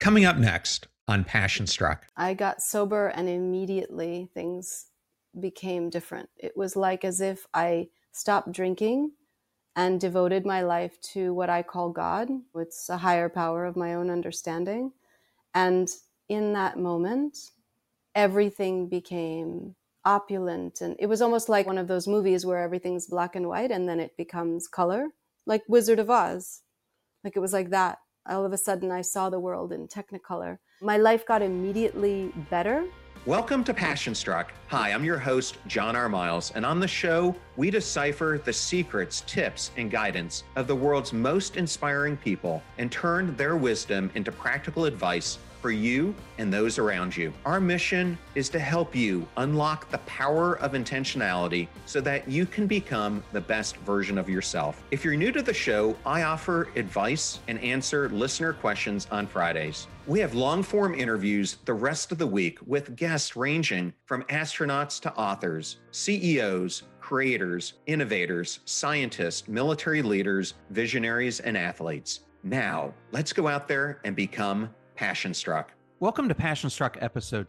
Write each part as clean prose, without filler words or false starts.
Coming up next on Passion Struck. I got sober and immediately things became different. It was like as if I stopped drinking and devoted my life to what I call God. It's a higher power of my own understanding. And in that moment, everything became opulent. And it was almost like one of those movies where everything's black and white and then it becomes color, like Wizard of Oz. Like it was like that. All of a sudden, I saw the world in Technicolor. My life got immediately better. Welcome to Passion Struck. Hi, I'm your host, John R. Miles, and on the show, we decipher the secrets, tips, and guidance of the world's most inspiring people and turn their wisdom into practical advice for you and those around you. Our mission is to help you unlock the power of intentionality so that you can become the best version of yourself. If you're new to the show, I offer advice and answer listener questions on Fridays. We have long-form interviews the rest of the week with guests ranging from astronauts to authors, CEOs, creators, innovators, scientists, military leaders, visionaries, and athletes. Now, let's go out there and become Passion Struck. Welcome to Passion Struck episode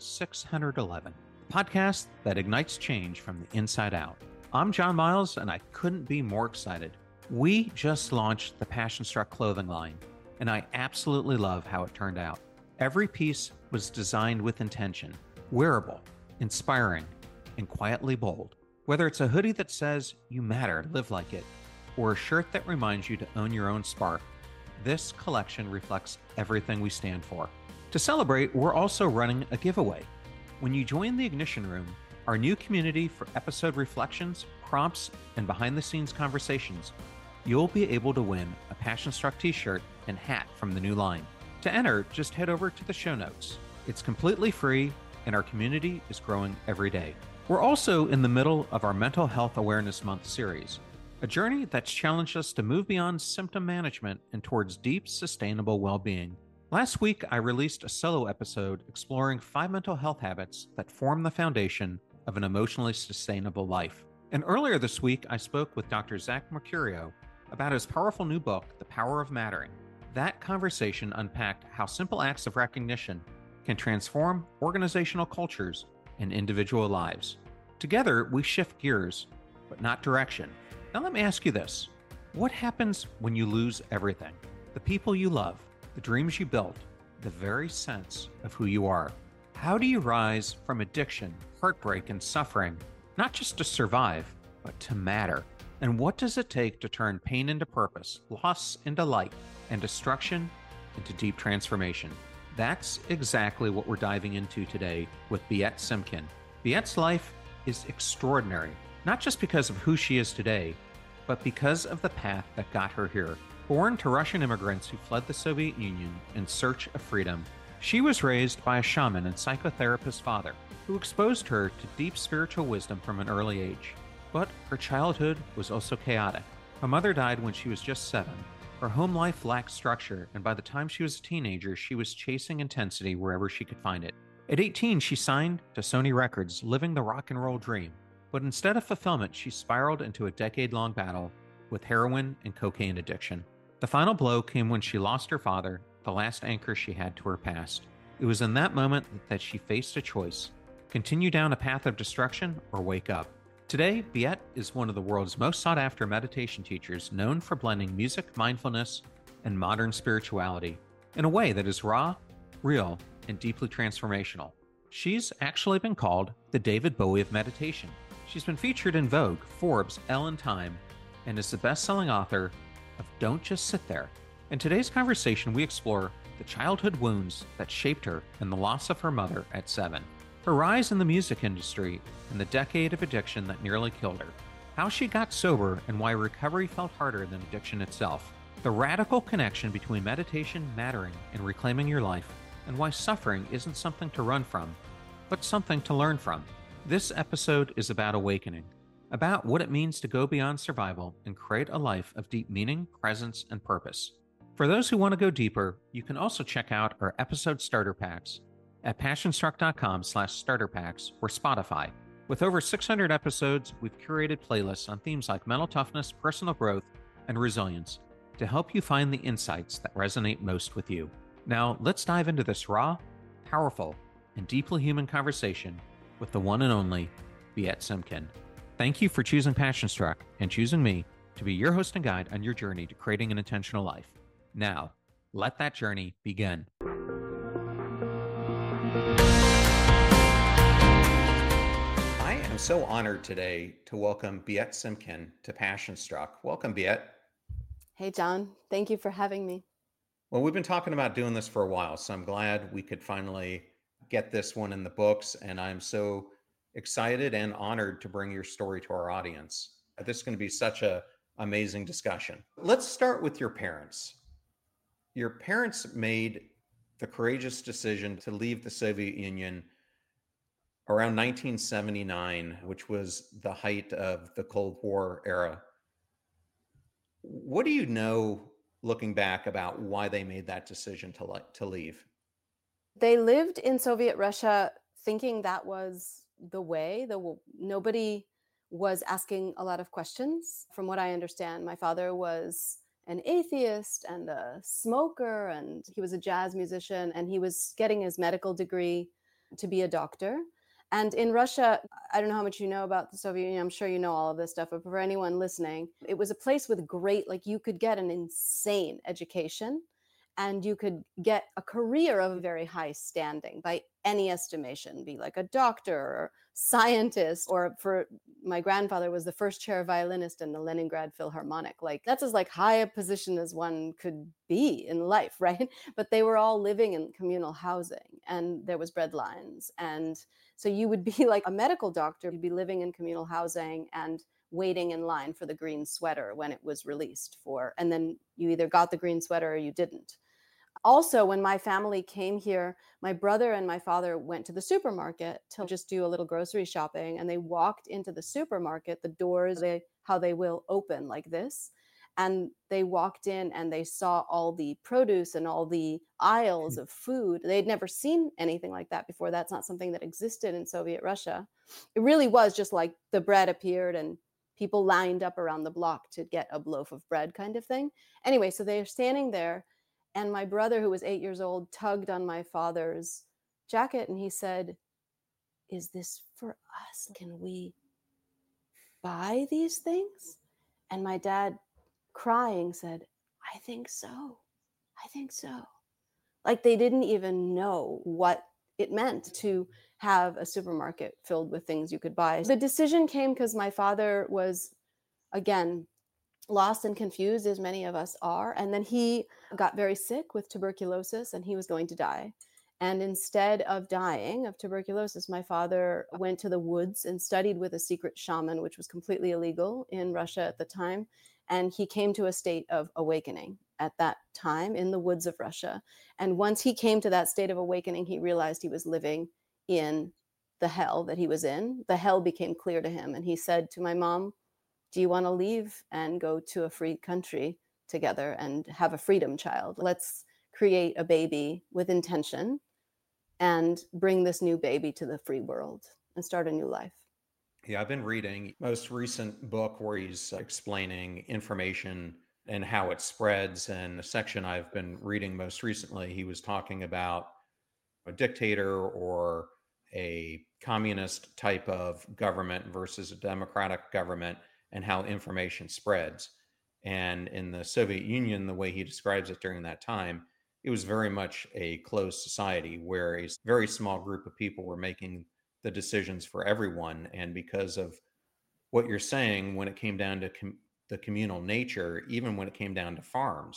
611, the podcast that ignites change from the inside out. I'm John Miles, and I couldn't be more excited. We just launched the Passion Struck clothing line, and I absolutely love how it turned out. Every piece was designed with intention, wearable, inspiring, and quietly bold. Whether it's a hoodie that says, "You matter, live like it," or a shirt that reminds you to own your own spark, this collection reflects everything we stand for. To celebrate, we're also running a giveaway. When you join the Ignition Room, our new community for episode reflections, prompts, and behind-the-scenes conversations, you'll be able to win a Passion Struck t-shirt and hat from the new line. To enter, just head over to the show notes. It's completely free, and our community is growing every day. We're also in the middle of our Mental Health Awareness Month series, a journey that's challenged us to move beyond symptom management and towards deep, sustainable well-being. Last week, I released a solo episode exploring 5 mental health habits that form the foundation of an emotionally sustainable life. And earlier this week, I spoke with Dr. Zach Mercurio about his powerful new book, The Power of Mattering. That conversation unpacked how simple acts of recognition can transform organizational cultures and individual lives. Together, we shift gears, but not direction. Now let me ask you this. What happens when you lose everything? The people you love, the dreams you built, the very sense of who you are. How do you rise from addiction, heartbreak, and suffering, not just to survive, but to matter? And what does it take to turn pain into purpose, loss into light, and destruction into deep transformation? That's exactly what we're diving into today with Biet Simkin. Biet's life is extraordinary, not just because of who she is today, but because of the path that got her here. Born to Russian immigrants who fled the Soviet Union in search of freedom, she was raised by a shaman and psychotherapist father who exposed her to deep spiritual wisdom from an early age. But her childhood was also chaotic. Her mother died when she was just 7. Her home life lacked structure, and by the time she was a teenager, she was chasing intensity wherever she could find it. At 18, she signed to Sony Records, living the rock and roll dream. But instead of fulfillment, she spiraled into a decade-long battle with heroin and cocaine addiction. The final blow came when she lost her father, the last anchor she had to her past. It was in that moment that she faced a choice: continue down a path of destruction or wake up. Today, Biet is one of the world's most sought-after meditation teachers, known for blending music, mindfulness, and modern spirituality in a way that is raw, real, and deeply transformational. She's actually been called the David Bowie of meditation. She's been featured in Vogue, Forbes, Elle, and Time, and is the best-selling author of Don't Just Sit There. In today's conversation, we explore the childhood wounds that shaped her and the loss of her mother at 7. Her rise in the music industry and the decade of addiction that nearly killed her. How she got sober and why recovery felt harder than addiction itself. The radical connection between meditation, mattering, and reclaiming your life, and why suffering isn't something to run from, but something to learn from. This episode is about awakening, about what it means to go beyond survival and create a life of deep meaning, presence, and purpose. For those who want to go deeper, you can also check out our episode starter packs at passionstruck.com/starter packs or Spotify. With over 600 episodes, we've curated playlists on themes like mental toughness, personal growth, and resilience to help you find the insights that resonate most with you. Now, let's dive into this raw, powerful, and deeply human conversation with the one and only Biet Simkin. Thank you for choosing Passion Struck and choosing me to be your host and guide on your journey to creating an intentional life. Now, let that journey begin. I am so honored today to welcome Biet Simkin to Passion Struck. Welcome, Biet. Hey, John. Thank you for having me. Well, we've been talking about doing this for a while, so I'm glad we could finally get this one in the books, and I'm so excited and honored to bring your story to our audience. This is going to be such an amazing discussion. Let's start with your parents. Your parents made the courageous decision to leave the Soviet Union around 1979, which was the height of the Cold War era. What do you know, looking back, about why they made that decision to leave? They lived in Soviet Russia thinking that was the way. Nobody was asking a lot of questions. From what I understand, my father was an atheist and a smoker, and he was a jazz musician, and he was getting his medical degree to be a doctor. And in Russia, I don't know how much you know about the Soviet Union. I'm sure you know all of this stuff, but for anyone listening, it was a place with you could get an insane education, and you could get a career of very high standing by any estimation, be like a doctor or scientist, or for my grandfather was the first chair violinist in the Leningrad Philharmonic. That's as high a position as one could be in life, right? But they were all living in communal housing, and there was bread lines. And so you would be like a medical doctor, you'd be living in communal housing and waiting in line for the green sweater when it was released and then you either got the green sweater or you didn't. Also, when my family came here, my brother and my father went to the supermarket to just do a little grocery shopping, and they walked into the supermarket, the doors, how they will open like this. And they walked in and they saw all the produce and all the aisles of food. They'd never seen anything like that before. That's not something that existed in Soviet Russia. It really was just like the bread appeared and people lined up around the block to get a loaf of bread kind of thing. Anyway, so they're standing there. And my brother, who was 8 years old, tugged on my father's jacket and he said, "Is this for us? Can we buy these things?" And my dad, crying, said, "I think so. I think so." They didn't even know what it meant to have a supermarket filled with things you could buy. The decision came because my father was, again, lost and confused, as many of us are. And then he got very sick with tuberculosis and he was going to die. And instead of dying of tuberculosis, my father went to the woods and studied with a secret shaman, which was completely illegal in Russia at the time. And he came to a state of awakening at that time in the woods of Russia. And once he came to that state of awakening, he realized he was living in the hell that he was in. The hell became clear to him. And he said to my mom, "Do you want to leave and go to a free country together and have a freedom child? Let's create a baby with intention and bring this new baby to the free world and start a new life." Yeah, I've been reading most recent book where he's explaining information and how it spreads. And the section I've been reading most recently, he was talking about a dictator or a communist type of government versus a democratic government, and how information spreads. And in the Soviet Union, the way he describes it during that time, it was very much a closed society where a very small group of people were making the decisions for everyone. And because of what you're saying, when it came down to the communal nature, even when it came down to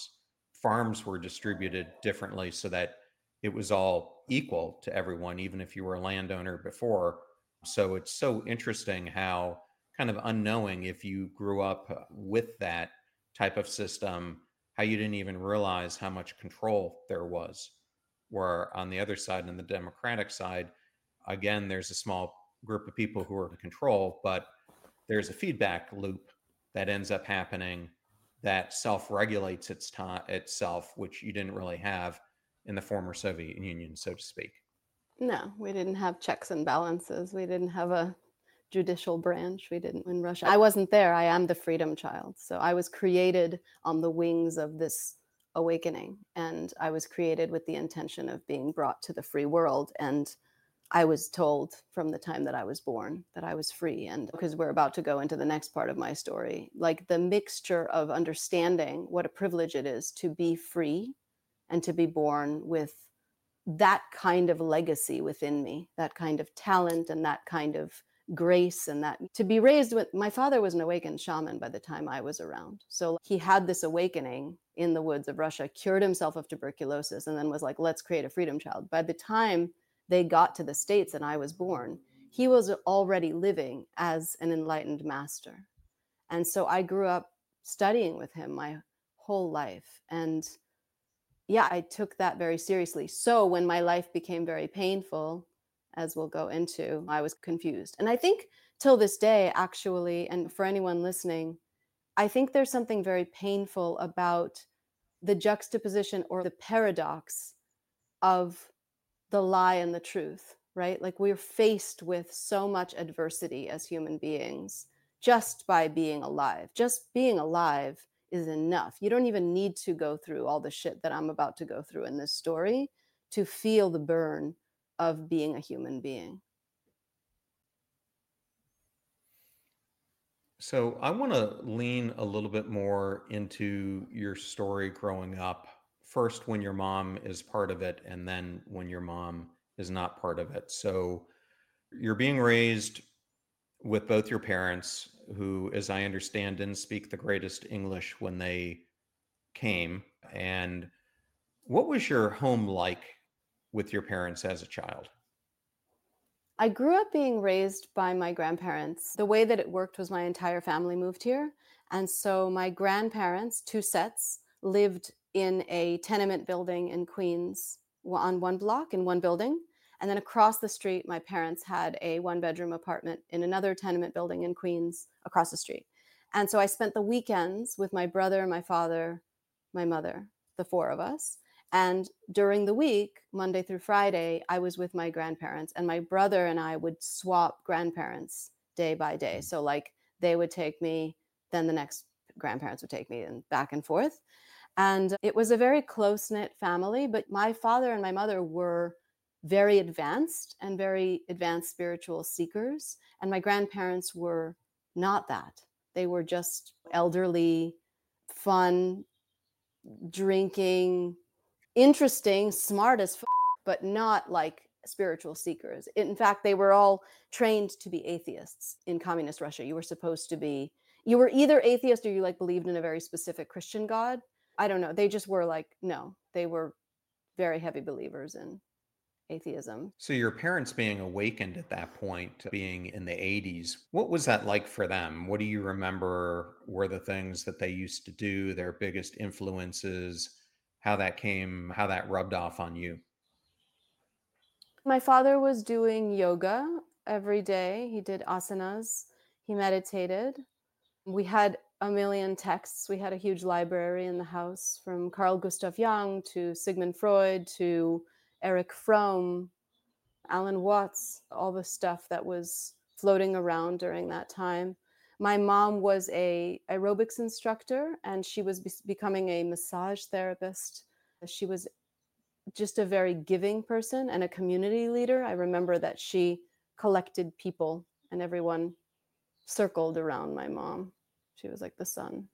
farms were distributed differently so that it was all equal to everyone, even if you were a landowner before. So it's so interesting how, kind of unknowing, if you grew up with that type of system, how you didn't even realize how much control there was. Where on the other side, on the democratic side, again, there's a small group of people who are in control, but there's a feedback loop that ends up happening that self-regulates itself, which you didn't really have in the former Soviet Union, so to speak. No, we didn't have checks and balances. We didn't have a judicial branch. We didn't in Russia. I wasn't there. I am the freedom child. So I was created on the wings of this awakening. And I was created with the intention of being brought to the free world. And I was told from the time that I was born that I was free. And because we're about to go into the next part of my story, like the mixture of understanding what a privilege it is to be free and to be born with that kind of legacy within me, that kind of talent and that kind of grace, and that to be raised with, my father was an awakened shaman by the time I was around. So he had this awakening in the woods of Russia, cured himself of tuberculosis, and then was like, let's create a freedom child. By the time they got to the States and I was born, he was already living as an enlightened master. And so I grew up studying with him my whole life. And yeah, I took that very seriously. So when my life became very painful, as we'll go into, I was confused. And I think till this day, actually, and for anyone listening, I think there's something very painful about the juxtaposition or the paradox of the lie and the truth, right? Like we're faced with so much adversity as human beings just by being alive. Just being alive is enough. You don't even need to go through all the shit that I'm about to go through in this story to feel the burn of being a human being. So I want to lean a little bit more into your story growing up. First, when your mom is part of it, and then when your mom is not part of it. So you're being raised with both your parents, who, as I understand, didn't speak the greatest English when they came. And what was your home like with your parents as a child? I grew up being raised by my grandparents. The way that it worked was my entire family moved here. And so my grandparents, two sets, lived in a tenement building in Queens on one block in one building. And then across the street, my parents had a one-bedroom apartment in another tenement building in Queens across the street. And so I spent the weekends with my brother, my father, my mother, the four of us. And during the week, Monday through Friday, I was with my grandparents, and my brother and I would swap grandparents day by day. So like they would take me, then the next grandparents would take me, and back and forth. And it was a very close-knit family, but my father and my mother were very advanced and very advanced spiritual seekers. And my grandparents were not that. They were just elderly, fun, drinking, interesting, smart as but not like spiritual seekers. In fact, they were all trained to be atheists in communist Russia. You were supposed to be, you were either atheist or you like believed in a very specific Christian God. I don't know. They just were like, no, they were very heavy believers in atheism. So your parents being awakened at that point, being in the 80s, what was that like for them? What do you remember were the things that they used to do, their biggest influences, how that came, how that rubbed off on you? My father was doing yoga every day. He did asanas. He meditated. We had a million texts. We had a huge library in the house, from Carl Gustav Jung to Sigmund Freud to Erich Fromm, Alan Watts, all the stuff that was floating around during that time. My mom was a aerobics instructor, and she was becoming a massage therapist. She was just a very giving person and a community leader. I remember that she collected people and everyone circled around my mom. She was like the sun.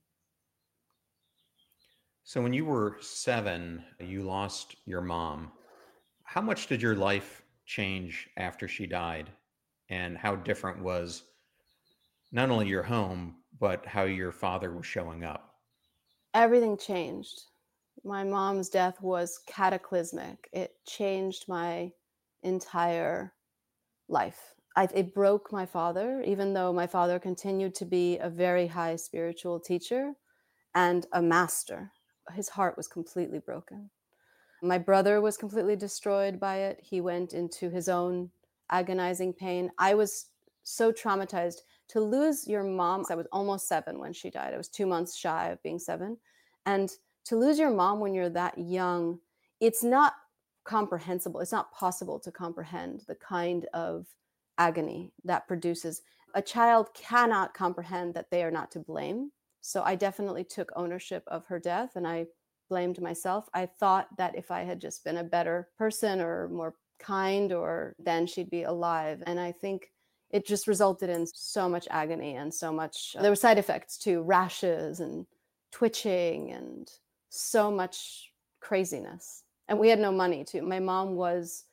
So when you were 7, you lost your mom. How much did your life change after she died? And how different was not only your home, but how your father was showing up? Everything changed. My mom's death was cataclysmic. It changed my entire life. It broke my father, even though my father continued to be a very high spiritual teacher and a master. His heart was completely broken. My brother was completely destroyed by it. He went into his own agonizing pain. I was so traumatized. To lose your mom, I was almost 7 when she died. I was 2 months shy of being 7. And to lose your mom when you're that young, it's not comprehensible. It's not possible to comprehend the kind of agony that produces. A child cannot comprehend that they are not to blame. So I definitely took ownership of her death, and I blamed myself. I thought that if I had just been a better person or more kind, or then she'd be alive. And I think it just resulted in so much agony and so much, there were side effects too, rashes and twitching and so much craziness. And we had no money too. My mom was,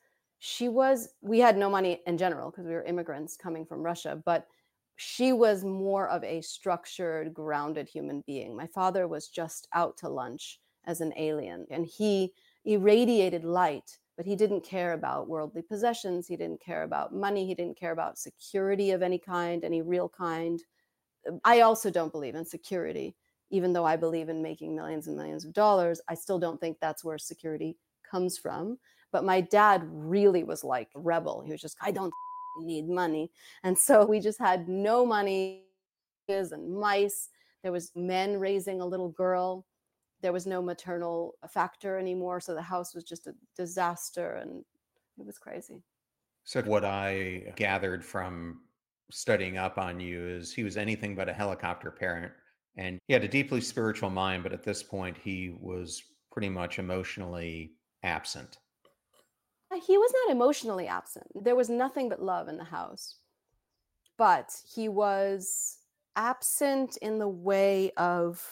we had no money in general because we were immigrants coming from Russia, but she was more of a structured, grounded human being. My father was just out to lunch as an alien, and he irradiated light, but he didn't care about worldly possessions. He didn't care about money. He didn't care about security of any kind, any real kind. I also don't believe in security. Even though I believe in making millions and millions of dollars, I still don't think that's where security comes from. But my dad really was like a rebel. He was just, I don't need money. And so we just had no money and mice. There was men raising a little girl. There was no maternal factor anymore. So the house was just a disaster, and it was crazy. So what I gathered from studying up on you is he was anything but a helicopter parent, and he had a deeply spiritual mind, but at this point he was pretty much emotionally absent. He was not emotionally absent. There was nothing but love in the house. But he was absent in the way of,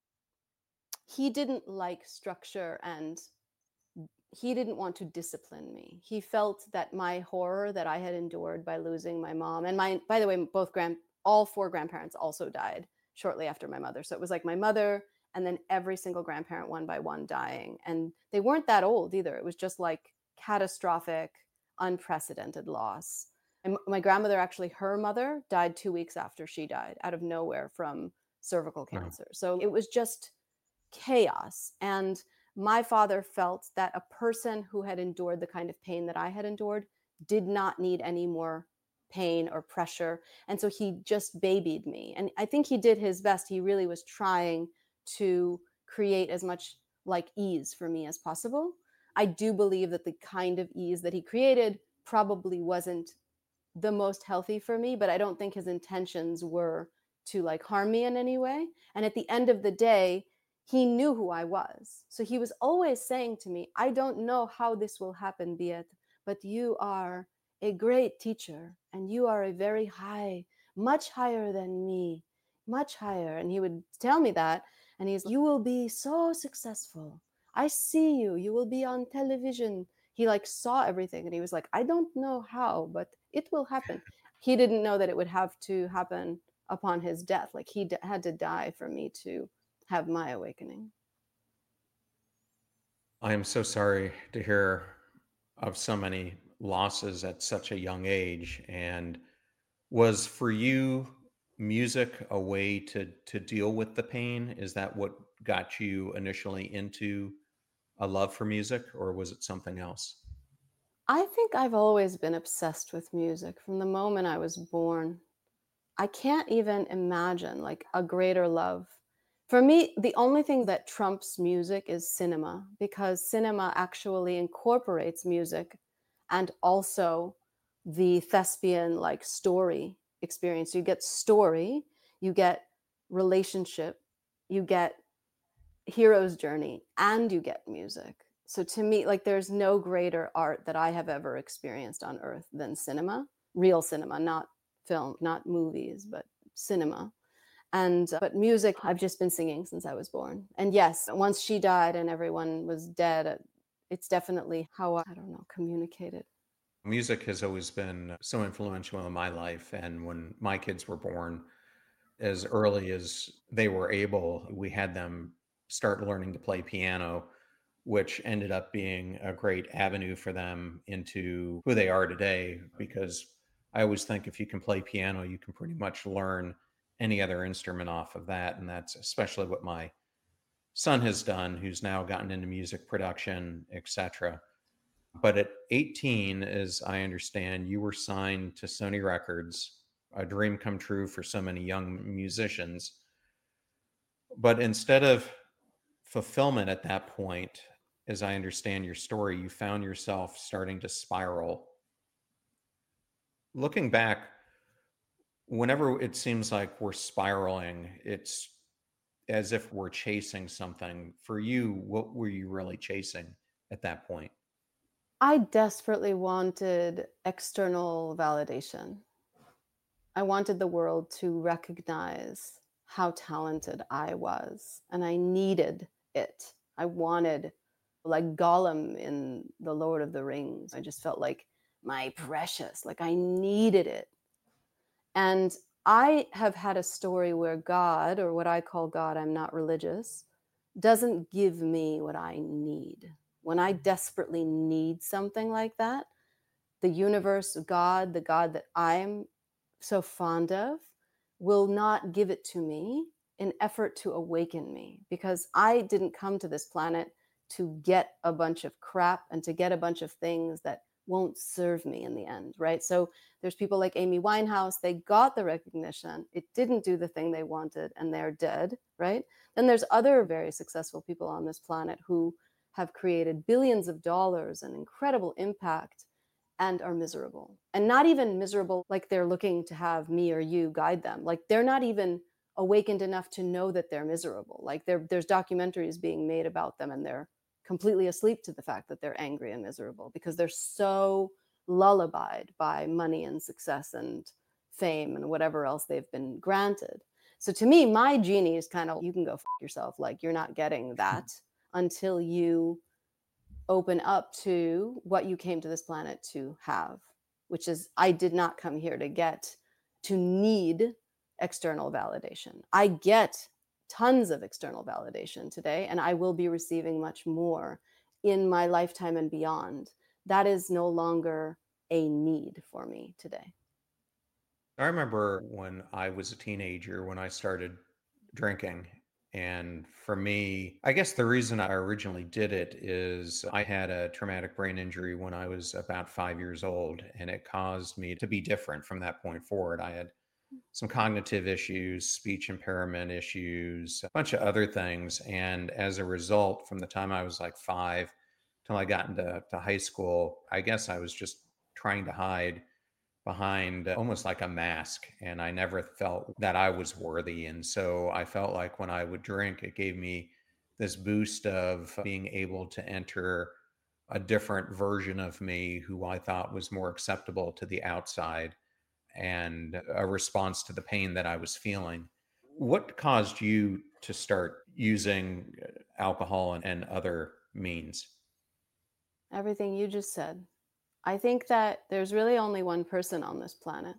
he didn't like structure, and he didn't want to discipline me. He felt that my horror that I had endured by losing my mom, and by the way, all four grandparents also died shortly after my mother. So it was like my mother and then every single grandparent one by one dying. And they weren't that old either. It was just like catastrophic, unprecedented loss. And my grandmother, actually, her mother died 2 weeks after she died out of nowhere from cervical cancer. So it was just chaos. And my father felt that a person who had endured the kind of pain that I had endured did not need any more pain or pressure. And so he just babied me. And I think he did his best. He really was trying to create as much like ease for me as possible. I do believe that the kind of ease that he created probably wasn't the most healthy for me, but I don't think his intentions were to like harm me in any way. And at the end of the day, he knew who I was. So he was always saying to me, I don't know how this will happen, Biet, but you are a great teacher, and you are a very high, much higher than me, much higher. And he would tell me that, and you will be so successful. I see you. You will be on television. He like saw everything, and he was like, I don't know how, but it will happen. He didn't know that it would have to happen upon his death. Like he had to die for me to have my awakening. I am so sorry to hear of so many losses at such a young age. And was for you music a way to deal with the pain? Is that what got you initially into a love for music, or was it something else? I think I've always been obsessed with music from the moment I was born. I can't even imagine like a greater love. For me, the only thing that trumps music is cinema, because cinema actually incorporates music and also the thespian like story experience. You get story, you get relationship, you get hero's journey, and you get music. So to me, like there's no greater art that I have ever experienced on earth than cinema, real cinema, not film, not movies, but cinema. And but music, I've just been singing since I was born. And yes, once she died and everyone was dead, it's definitely how I don't know, communicated. Music has always been so influential in my life. And when my kids were born, as early as they were able, we had them start learning to play piano, which ended up being a great avenue for them into who they are today. Because I always think if you can play piano, you can pretty much learn any other instrument off of that. And that's especially what my son has done, who's now gotten into music production, etc. But at 18, as I understand, you were signed to Sony Records, a dream come true for so many young musicians. But instead of fulfillment at that point, as I understand your story, you found yourself starting to spiral. Looking back, whenever it seems like we're spiraling, as if we're chasing something. For you, what were you really chasing at that point? I desperately wanted external validation. I wanted the world to recognize how talented I was, and I needed it. I wanted, like Gollum in The Lord of the Rings, I just felt like my precious, like I needed it. And I have had a story where God, or what I call God, I'm not religious, doesn't give me what I need. When I desperately need something like that, the universe, God, the God that I'm so fond of, will not give it to me in effort to awaken me, because I didn't come to this planet to get a bunch of crap and to get a bunch of things that won't serve me in the end, right? So there's people like Amy Winehouse, they got the recognition, it didn't do the thing they wanted, and they're dead, right? Then there's other very successful people on this planet who have created billions of dollars and incredible impact and are miserable. And not even miserable like they're looking to have me or you guide them. Like they're not even awakened enough to know that they're miserable. Like there's documentaries being made about them, and they're completely asleep to the fact that they're angry and miserable because they're so lullabied by money and success and fame and whatever else they've been granted. So to me, my genie is kind of, you can go yourself. Like you're not getting that until you open up to what you came to this planet to have, which is, I did not come here to need external validation. I get tons of external validation today, and I will be receiving much more in my lifetime and beyond. That is no longer a need for me today. I remember when I was a teenager when I started drinking. And for me, I guess the reason I originally did it is I had a traumatic brain injury when I was about 5 years old, and it caused me to be different from that point forward. I had some cognitive issues, speech impairment issues, a bunch of other things. And as a result, from the time I was like 5 till I got into high school, I guess I was just trying to hide behind almost like a mask. And I never felt that I was worthy. And so I felt like when I would drink, it gave me this boost of being able to enter a different version of me who I thought was more acceptable to the outside, and a response to the pain that I was feeling. What caused you to start using alcohol and other means? Everything you just said. I think that there's really only one person on this planet,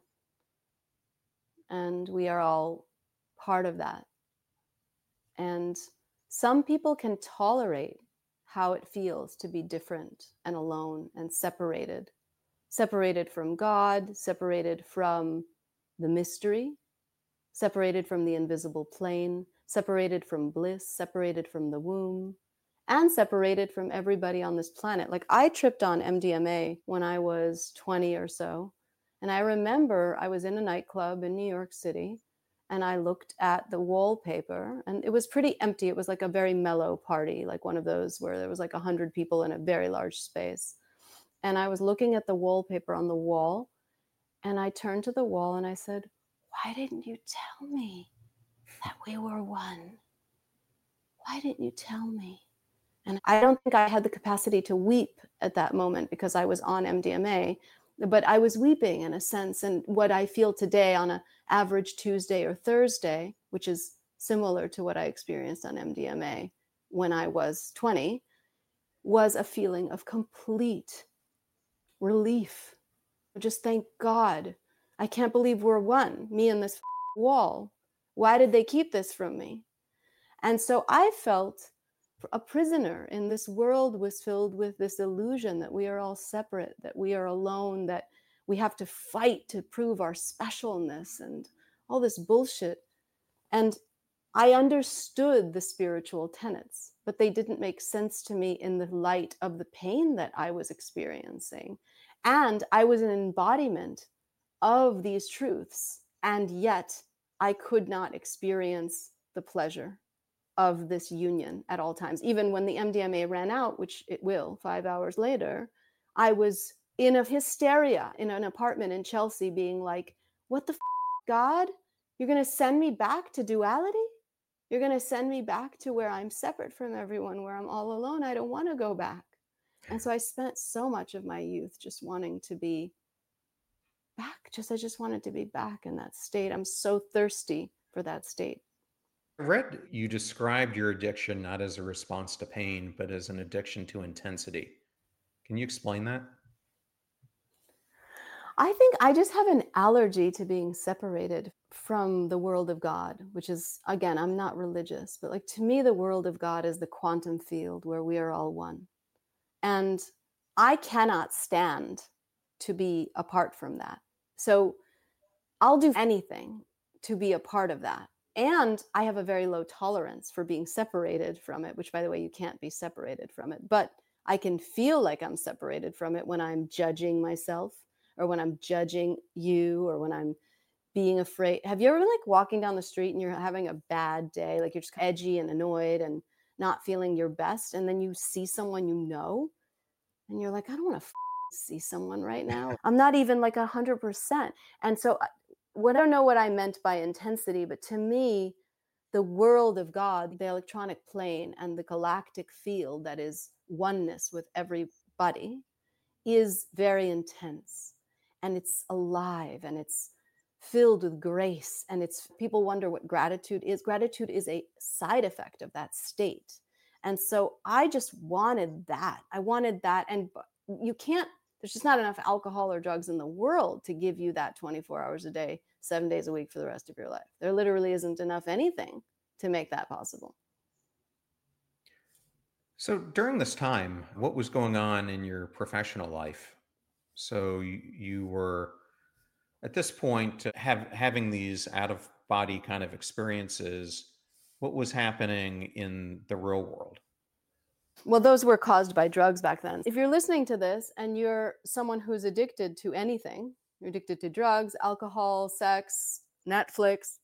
and we are all part of that. And some people can tolerate how it feels to be different and alone and separated from God, separated from the mystery, separated from the invisible plane, separated from bliss, separated from the womb, and separated from everybody on this planet. Like I tripped on MDMA when I was 20 or so. And I remember I was in a nightclub in New York City, and I looked at the wallpaper, and it was pretty empty. It was like a very mellow party, like one of those where there was like 100 people in a very large space. And I was looking at the wallpaper on the wall, and I turned to the wall and I said, "Why didn't you tell me that we were one? Why didn't you tell me?" And I don't think I had the capacity to weep at that moment because I was on MDMA, but I was weeping in a sense. And what I feel today on an average Tuesday or Thursday, which is similar to what I experienced on MDMA when I was 20, was a feeling of complete relief. Just thank God. I can't believe we're one, me and this wall. Why did they keep this from me? And so I felt a prisoner in this world was filled with this illusion that we are all separate, that we are alone, that we have to fight to prove our specialness and all this bullshit. And I understood the spiritual tenets, but they didn't make sense to me in the light of the pain that I was experiencing. And I was an embodiment of these truths, and yet I could not experience the pleasure of this union at all times. Even when the MDMA ran out, which it will 5 hours later, I was in a hysteria in an apartment in Chelsea being like, what the God? You're going to send me back to duality? You're going to send me back to where I'm separate from everyone, where I'm all alone. I don't want to go back. And so I spent so much of my youth just wanting to be back. I just wanted to be back in that state. I'm so thirsty for that state. I read you described your addiction not as a response to pain, but as an addiction to intensity. Can you explain that? I think I just have an allergy to being separated from the world of God, which is, again, I'm not religious, but like to me, the world of God is the quantum field where we are all one. And I cannot stand to be apart from that. So I'll do anything to be a part of that. And I have a very low tolerance for being separated from it, which, by the way, you can't be separated from it. But I can feel like I'm separated from it when I'm judging myself, or when I'm judging you, or when I'm being afraid. Have you ever been like walking down the street and you're having a bad day, like you're just edgy and annoyed and not feeling your best, and then you see someone you know and you're like, I don't want to see someone right now. I'm not even like 100%. And so I don't know what I meant by intensity, but to me, the world of God, the electronic plane and the galactic field that is oneness with everybody, is very intense, and it's alive, and it's filled with grace. And it's, people wonder what gratitude is. Gratitude is a side effect of that state. And so I just wanted that. I wanted that. And you can't, there's just not enough alcohol or drugs in the world to give you that 24 hours a day, 7 days a week for the rest of your life. There literally isn't enough anything to make that possible. So during this time, what was going on in your professional life? So you were at this point having these out of body kind of experiences. What was happening in the real world? Well, those were caused by drugs back then. If you're listening to this and you're someone who's addicted to anything, you're addicted to drugs, alcohol, sex, Netflix,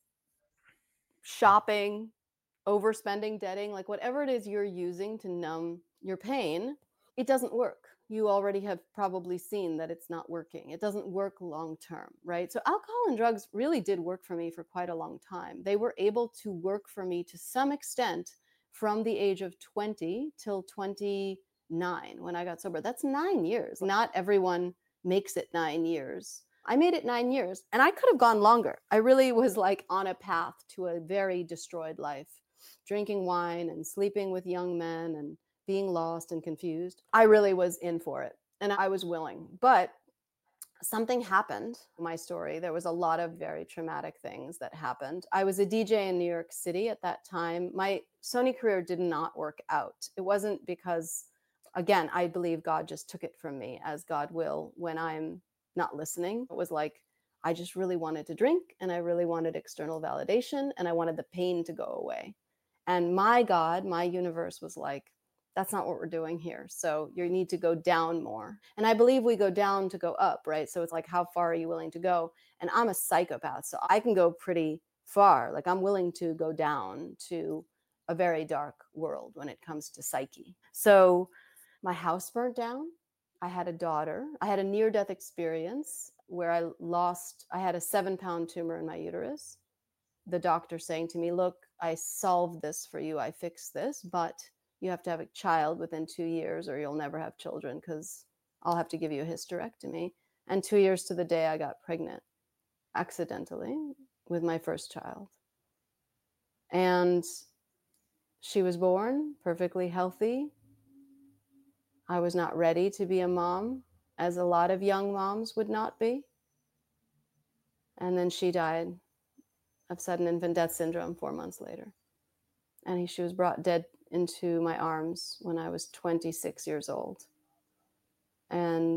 shopping, overspending, debting, like whatever it is you're using to numb your pain, it doesn't work. You already have probably seen that it's not working. It doesn't work long term, right? So alcohol and drugs really did work for me for quite a long time. They were able to work for me to some extent from the age of 20 till 29 when I got sober. That's 9 years. Not everyone makes it 9 years. I made it 9 years, and I could have gone longer. I really was like on a path to a very destroyed life, drinking wine and sleeping with young men and being lost and confused. I really was in for it, and I was willing. But something happened in my story. There was a lot of very traumatic things that happened. I was a DJ in New York City at that time. My Sony career did not work out. It wasn't because, again, I believe God just took it from me, as God will when I'm not listening. It was like, I just really wanted to drink, and I really wanted external validation, and I wanted the pain to go away. And my God, my universe was like, that's not what we're doing here. So you need to go down more. And I believe we go down to go up, right? So it's like, how far are you willing to go? And I'm a psychopath, so I can go pretty far. Like, I'm willing to go down to a very dark world when it comes to psyche. So my house burnt down. I had a daughter. I had a near-death experience where I had a 7-pound tumor in my uterus. The doctor saying to me, look, I solved this for you. I fixed this, but you have to have a child within 2 years or you'll never have children because I'll have to give you a hysterectomy. And 2 years to the day, I got pregnant accidentally with my first child. And she was born perfectly healthy. I was not ready to be a mom, as a lot of young moms would not be. And then she died of sudden infant death syndrome 4 months later. And she was brought dead into my arms when I was 26 years old. And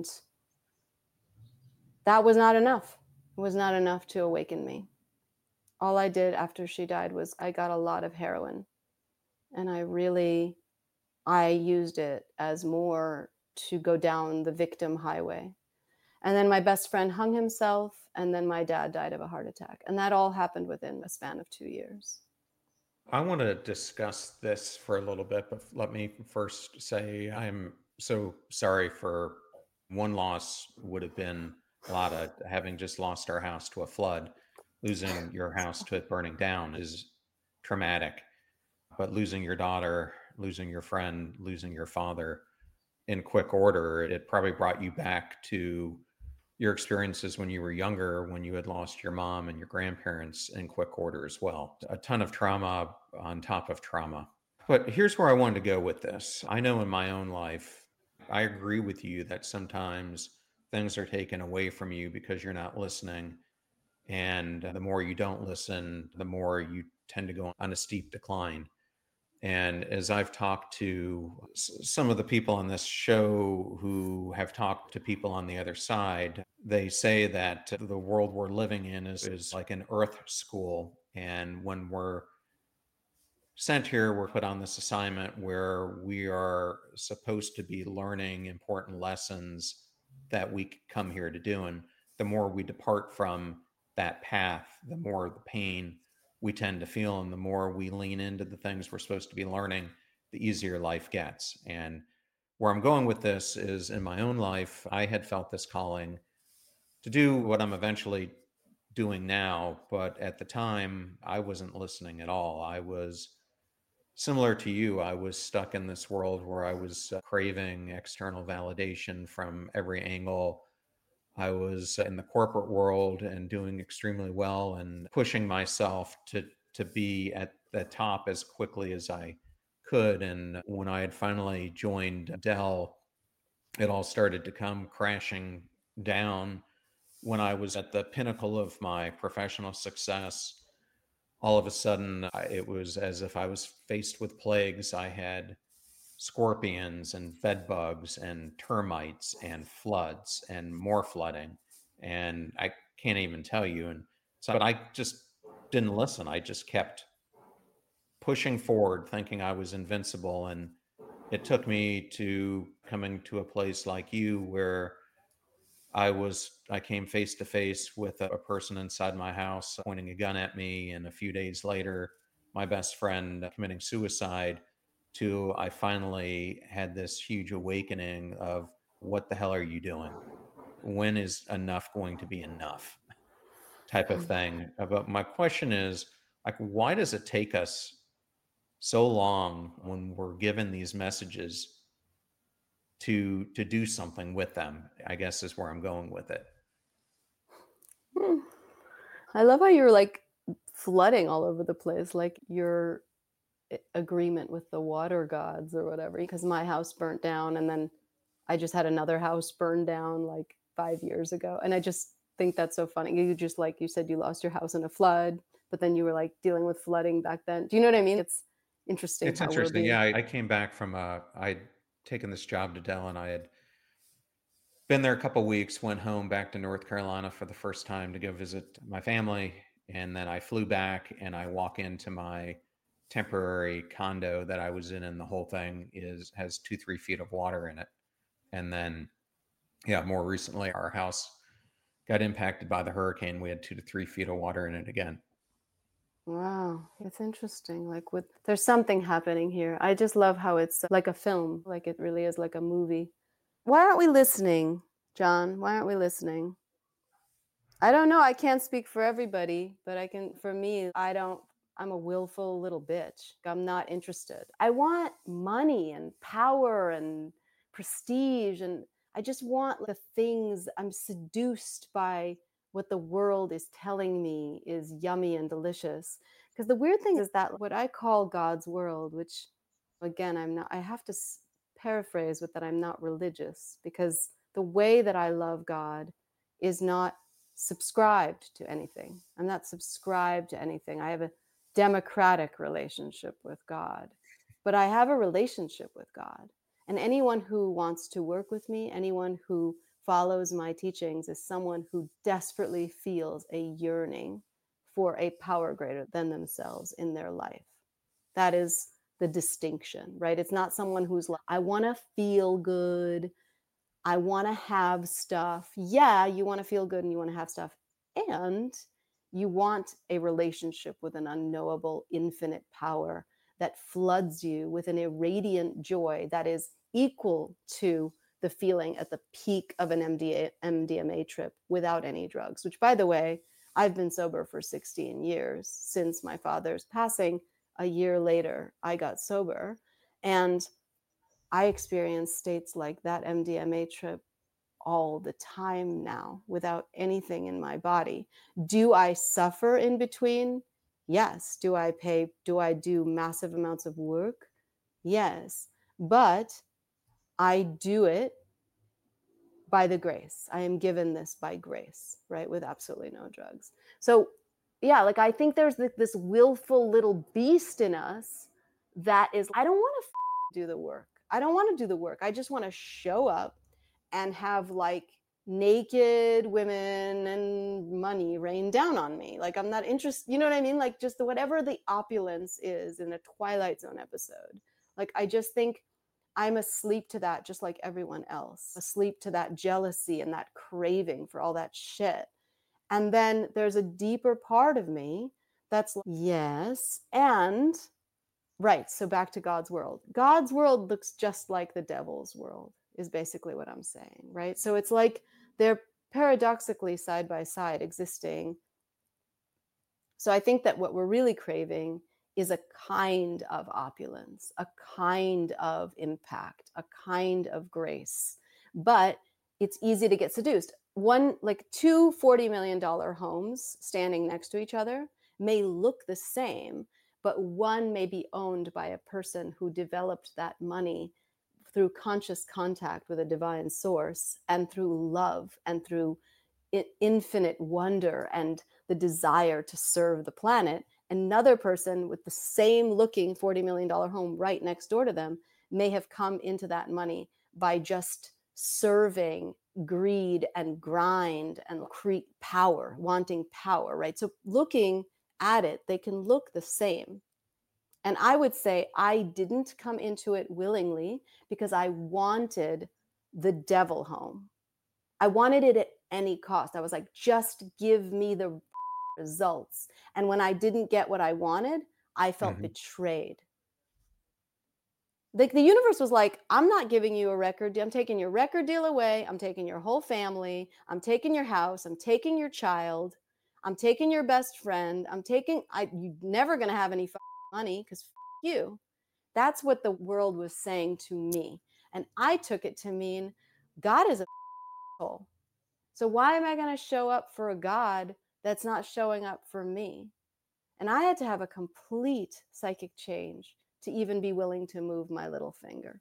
that was not enough. It was not enough to awaken me. All I did after she died was I got a lot of heroin. And I used it as more to go down the victim highway. And then my best friend hung himself, and then my dad died of a heart attack. And that all happened within a span of 2 years. I want to discuss this for a little bit, but let me first say I'm so sorry for one loss would have been a lot of having just lost our house to a flood. Losing your house to it burning down is traumatic. but losing your daughter, losing your friend, losing your father in quick order, it probably brought you back to your experiences when you were younger, when you had lost your mom and your grandparents in quick order as well. A ton of trauma on top of trauma. But here's where I wanted to go with this. I know in my own life, I agree with you that sometimes things are taken away from you because you're not listening. And the more you don't listen, the more you tend to go on a steep decline. And as I've talked to some of the people on this show who have talked to people on the other side, they say that the world we're living in is like an earth school. And when we're sent here, we're put on this assignment where we are supposed to be learning important lessons that we come here to do. And the more we depart from that path, the more the pain we tend to feel. And the more we lean into the things we're supposed to be learning, the easier life gets. And where I'm going with this is in my own life, I had felt this calling to do what I'm eventually doing now. But at the time, I wasn't listening at all. I was similar to you. I was stuck in this world where I was craving external validation from every angle. I was in the corporate world and doing extremely well and pushing myself to be at the top as quickly as I could. And when I had finally joined Dell, it all started to come crashing down. When I was at the pinnacle of my professional success, all of a sudden, it was as if I was faced with plagues. I had scorpions and bed bugs and termites and floods and more flooding. And I can't even tell you. And so, but I just didn't listen. I just kept pushing forward, thinking I was invincible. And it took me to coming to a place like you where I came face to face with a person inside my house pointing a gun at me. And a few days later, my best friend committing suicide, to I finally had this huge awakening of what the hell are you doing? When is enough going to be enough? Type of thing. But my question is, like, why does it take us so long when we're given these messages to do something with them? I guess is where I'm going with it. I love how you're like flooding all over the place, like your agreement with the water gods or whatever, because my house burnt down and then I just had another house burned down like 5 years ago. And I just think that's so funny. You just, like you said, you lost your house in a flood, but then you were like dealing with flooding back then. Do you know what I mean? It's interesting. It's interesting. Yeah, I came back from I'd taken this job to Dell, and I had been there a couple of weeks, went home back to North Carolina for the first time to go visit my family. And then I flew back and I walk into my temporary condo that I was in, and the whole thing has 2-3 feet of water in it. And then, yeah, more recently, our house got impacted by the hurricane. We had 2 to 3 feet of water in it again. Wow, it's interesting. Like there's something happening here. I just love how it's like a film, like it really is like a movie. Why aren't we listening, John? Why aren't we listening? I don't know. I can't speak for everybody, but I can, for me, I'm a willful little bitch. I'm not interested. I want money and power and prestige, and I just want the things. I'm seduced by what the world is telling me is yummy and delicious. Because the weird thing is that what I call God's world, which again, I have to paraphrase with that I'm not religious, because the way that I love God is not subscribed to anything. I'm not subscribed to anything. I have a democratic relationship with God, but I have a relationship with God. And anyone who wants to work with me, anyone who follows my teachings, is someone who desperately feels a yearning for a power greater than themselves in their life. That is the distinction, right? It's not someone who's like, I want to feel good. I want to have stuff. Yeah, you want to feel good and you want to have stuff. And you want a relationship with an unknowable, infinite power that floods you with an irradiant joy that is equal to the feeling at the peak of an MDMA trip without any drugs, which, by the way, I've been sober for 16 years since my father's passing. a year later, I got sober. And I experience states like that MDMA trip all the time now without anything in my body. Do I suffer in between? Yes. Do I do massive amounts of work? Yes. But I do it by the grace. I am given this by grace, right? With absolutely no drugs. So, yeah, like I think there's this willful little beast in us that is, I don't want to do the work. I don't want to do the work. I just want to show up and have like naked women and money rain down on me. Like I'm not interested, you know what I mean? Like just whatever the opulence is in a Twilight Zone episode. Like I just think I'm asleep to that just like everyone else, asleep to that jealousy and that craving for all that shit. And then there's a deeper part of me that's like, yes. And right. So back to God's world. God's world looks just like the devil's world, is basically what I'm saying. Right. So it's like they're paradoxically side by side existing. So I think that what we're really craving is a kind of opulence, a kind of impact, a kind of grace. But it's easy to get seduced. Two $40 million homes standing next to each other may look the same, but one may be owned by a person who developed that money through conscious contact with a divine source and through love and through infinite wonder and the desire to serve the planet. Another person with the same looking $40 million home right next door to them may have come into that money by just serving greed and grind and create power, wanting power, right? So looking at it, they can look the same. And I would say I didn't come into it willingly because I wanted the devil home. I wanted it at any cost. I was like, just give me the results. And when I didn't get what I wanted, I felt betrayed. The universe was like, I'm not giving you a record deal. I'm taking your record deal away. I'm taking your whole family. I'm taking your house. I'm taking your child. I'm taking your best friend. You're never going to have any money because you. That's what the world was saying to me. And I took it to mean God is a asshole. So why am I going to show up for a God that's not showing up for me? And I had to have a complete psychic change to even be willing to move my little finger.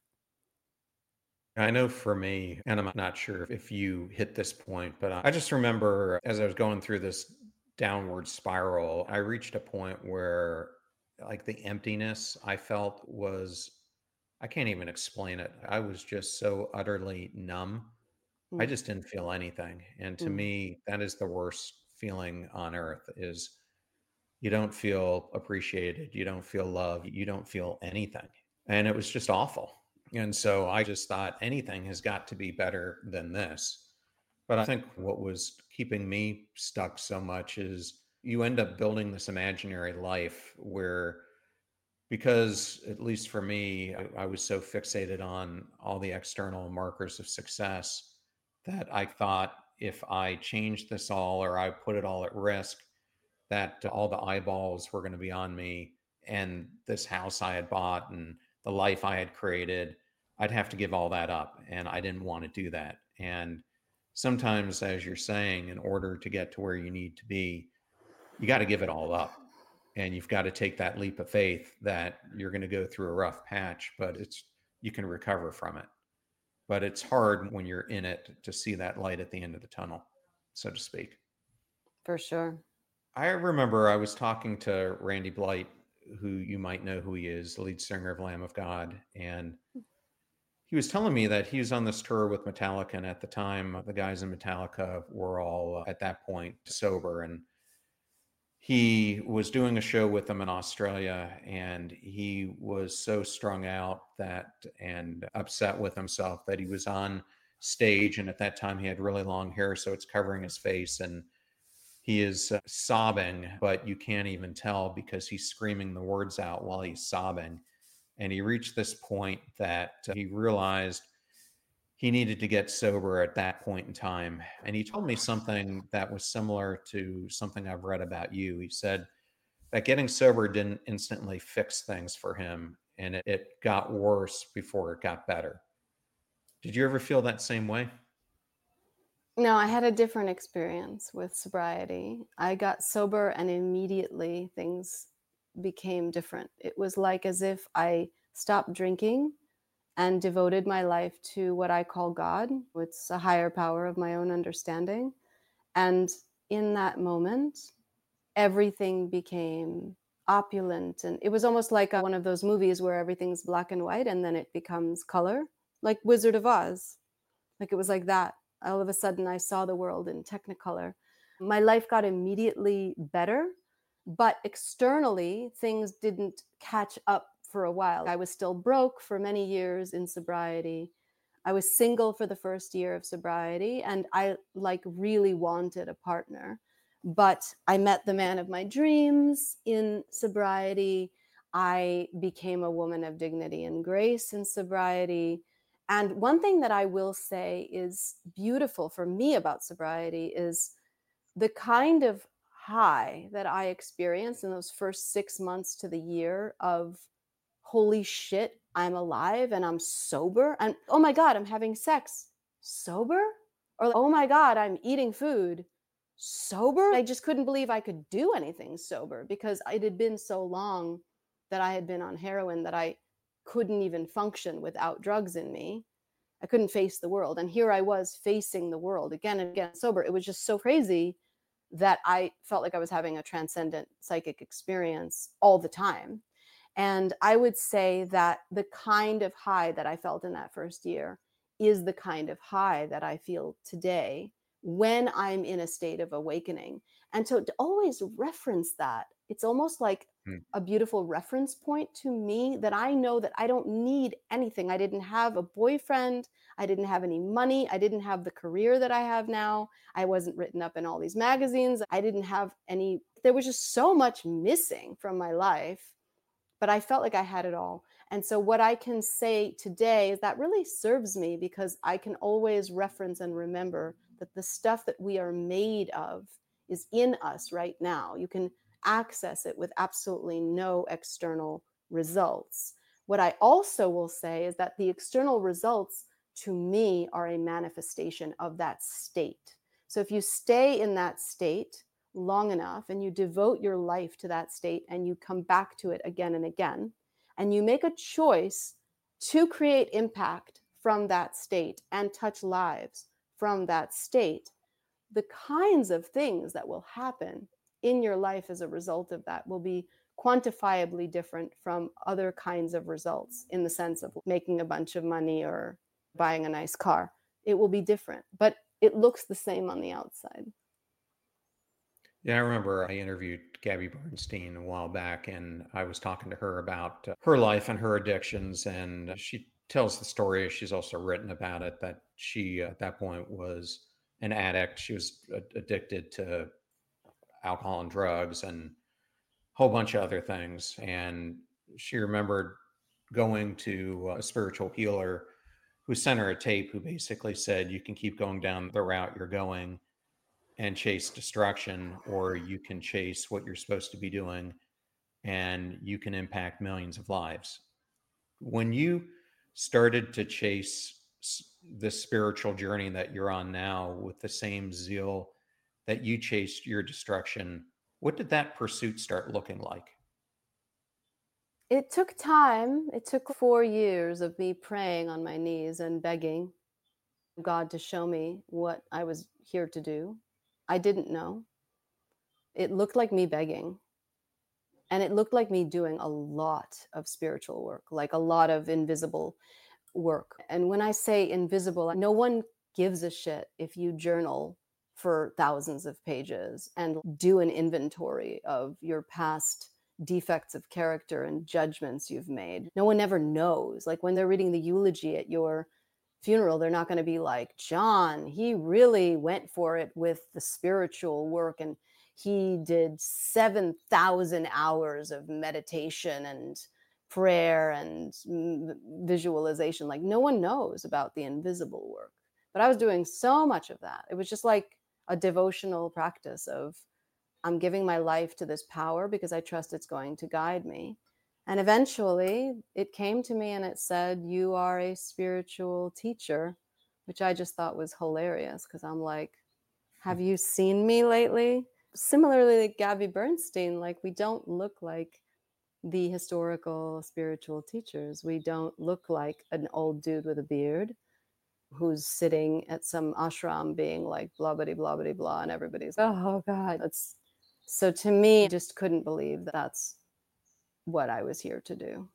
I know for me, and I'm not sure if you hit this point, but I just remember as I was going through this downward spiral, I reached a point where like the emptiness I felt was, I can't even explain it. I was just so utterly numb. I just didn't feel anything. And to me, that is the worst feeling on earth is you don't feel appreciated. You don't feel love. You don't feel anything. And it was just awful. And so I just thought anything has got to be better than this. But I think what was keeping me stuck so much is you end up building this imaginary life where, because at least for me, I was so fixated on all the external markers of success that I thought if I changed this all or I put it all at risk, that all the eyeballs were going to be on me and this house I had bought and the life I had created, I'd have to give all that up. And I didn't want to do that. And sometimes, as you're saying, in order to get to where you need to be, you got to give it all up. And you've got to take that leap of faith that you're going to go through a rough patch, but you can recover from it. But it's hard when you're in it to see that light at the end of the tunnel, so to speak. For sure. I remember I was talking to Randy Blight, who you might know who he is, the lead singer of Lamb of God. And he was telling me that he was on this tour with Metallica. And at the time, the guys in Metallica were all at that point sober. And he was doing a show with them in Australia. And he was so strung out and upset with himself that he was on stage. And at that time, he had really long hair, so it's covering his face. And he is sobbing, but you can't even tell because he's screaming the words out while he's sobbing. And he reached this point that he realized he needed to get sober at that point in time. And he told me something that was similar to something I've read about you. He said that getting sober didn't instantly fix things for him, and it got worse before it got better. Did you ever feel that same way? No, I had a different experience with sobriety. I got sober and immediately things became different. It was like as if I stopped drinking and devoted my life to what I call God. It's a higher power of my own understanding. And in that moment, everything became opulent. And it was almost like one of those movies where everything's black and white and then it becomes color, like Wizard of Oz. Like it was like that. All of a sudden, I saw the world in Technicolor. My life got immediately better, but externally, things didn't catch up for a while. I was still broke for many years in sobriety. I was single for the first year of sobriety, and I really wanted a partner. But I met the man of my dreams in sobriety. I became a woman of dignity and grace in sobriety. And one thing that I will say is beautiful for me about sobriety is the kind of high that I experienced in those first 6 months to the year of holy shit, I'm alive and I'm sober. And oh my God, I'm having sex sober. Or oh my God, I'm eating food sober. I just couldn't believe I could do anything sober because it had been so long that I had been on heroin that I couldn't even function without drugs in me. I couldn't face the world. And here I was facing the world again and again sober. It was just so crazy that I felt like I was having a transcendent psychic experience all the time. And I would say that the kind of high that I felt in that first year is the kind of high that I feel today when I'm in a state of awakening. And to always reference that, it's almost like a beautiful reference point to me that I know that I don't need anything. I didn't have a boyfriend. I didn't have any money. I didn't have the career that I have now. I wasn't written up in all these magazines. I didn't have any, there was just so much missing from my life, but I felt like I had it all. And so what I can say today is that really serves me because I can always reference and remember that the stuff that we are made of is in us right now. You can access it with absolutely no external results. What I also will say is that the external results to me are a manifestation of that state. So if you stay in that state long enough and you devote your life to that state and you come back to it again and again, and you make a choice to create impact from that state and touch lives from that state, the kinds of things that will happen in your life as a result of that will be quantifiably different from other kinds of results in the sense of making a bunch of money or buying a nice car. It will be different, but it looks the same on the outside. Yeah, I remember I interviewed Gabby Bernstein a while back, and I was talking to her about her life and her addictions. And she tells the story, she's also written about it, that she at that point was an addict. She was addicted to alcohol and drugs and a whole bunch of other things. And she remembered going to a spiritual healer who sent her a tape who basically said, you can keep going down the route you're going and chase destruction, or you can chase what you're supposed to be doing and you can impact millions of lives. When you started to chase the spiritual journey that you're on now with the same zeal that you chased your destruction, what did that pursuit start looking like? It took time. It took 4 years of me praying on my knees and begging God to show me what I was here to do. I didn't know. It looked like me begging. And it looked like me doing a lot of spiritual work, like a lot of invisible work. And when I say invisible, no one gives a shit if you journal for thousands of pages and do an inventory of your past defects of character and judgments you've made. No one ever knows. Like when they're reading the eulogy at your funeral, they're not going to be like, John, he really went for it with the spiritual work and he did 7,000 hours of meditation and prayer and visualization. Like no one knows about the invisible work, but I was doing so much of that. It was just like a devotional practice of I'm giving my life to this power because I trust it's going to guide me. And eventually it came to me and it said, you are a spiritual teacher, which I just thought was hilarious because I'm like, have you seen me lately? Similarly, like Gabby Bernstein, like we don't look like the historical spiritual teachers. We don't look like an old dude with a beard who's sitting at some ashram being like blah, blah, blah, blah, blah. And everybody's, oh God. So to me, I just couldn't believe that's what I was here to do.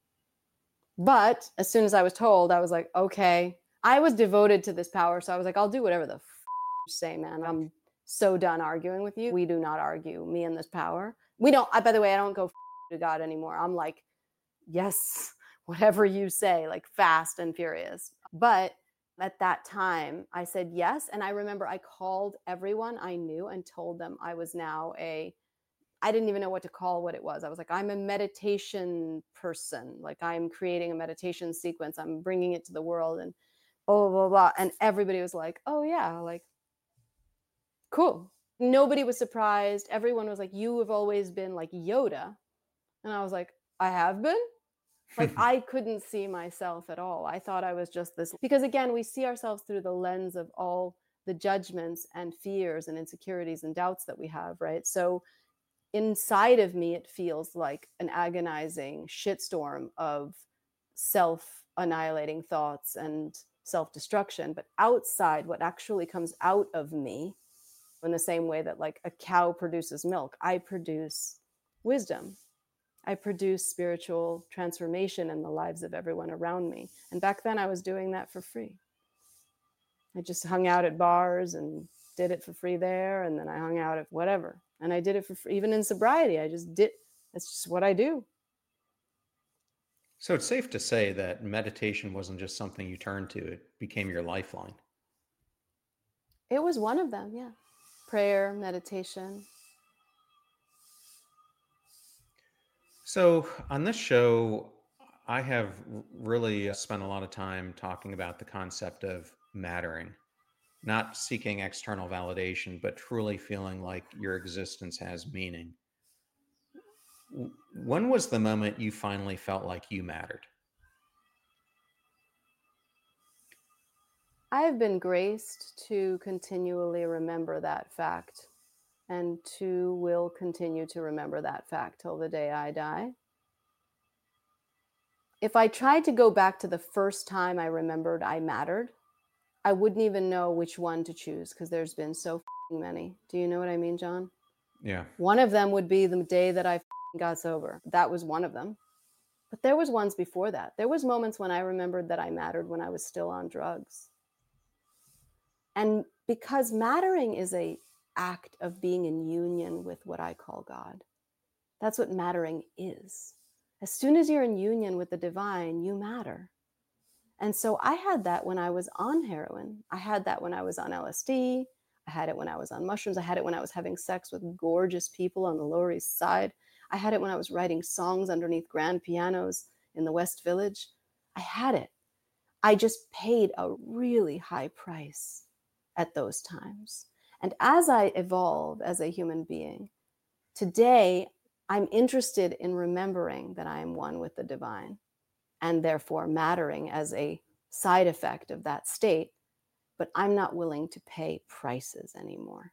But as soon as I was told, I was like, okay, I was devoted to this power. So I was like, I'll do whatever the you say, man. I'm so done arguing with you. We do not argue, me and this power. We don't, by the way, I don't go to God anymore. I'm like, yes, whatever you say, like fast and furious. But at that time, I said yes. And I remember I called everyone I knew and told them I was now I didn't even know what to call what it was. I was like, I'm a meditation person. Like I'm creating a meditation sequence. I'm bringing it to the world and blah, blah, blah. And everybody was like, oh yeah, like, cool. Nobody was surprised. Everyone was like, you have always been like Yoda. And I was like, I have been? Like I couldn't see myself at all. I thought I was just this, because again, we see ourselves through the lens of all the judgments and fears and insecurities and doubts that we have, right? So inside of me, it feels like an agonizing shitstorm of self-annihilating thoughts and self-destruction. But outside, what actually comes out of me, in the same way that like a cow produces milk, I produce wisdom. I produce spiritual transformation in the lives of everyone around me. And back then I was doing that for free. I just hung out at bars and did it for free there. And then I hung out at whatever. And I did it for free. Even in sobriety, I just did. That's just what I do. So it's safe to say that meditation wasn't just something you turned to, it became your lifeline. It was one of them, yeah. Prayer, meditation. So on this show, I have really spent a lot of time talking about the concept of mattering, not seeking external validation, but truly feeling like your existence has meaning. When was the moment you finally felt like you mattered? I have been graced to continually remember that fact, and will continue to remember that fact till the day I die. If I tried to go back to the first time I remembered I mattered, I wouldn't even know which one to choose because there's been so many. Do you know what I mean, John? Yeah. One of them would be the day that I got sober. That was one of them. But there was ones before that. There was moments when I remembered that I mattered when I was still on drugs. And because mattering is an act of being in union with what I call God. That's what mattering is. As soon as you're in union with the divine, you matter. And so I had that when I was on heroin. I had that when I was on LSD. I had it when I was on mushrooms. I had it when I was having sex with gorgeous people on the Lower East Side. I had it when I was writing songs underneath grand pianos in the West Village. I had it. I just paid a really high price at those times. And as I evolve as a human being, today I'm interested in remembering that I am one with the divine and therefore mattering as a side effect of that state, but I'm not willing to pay prices anymore.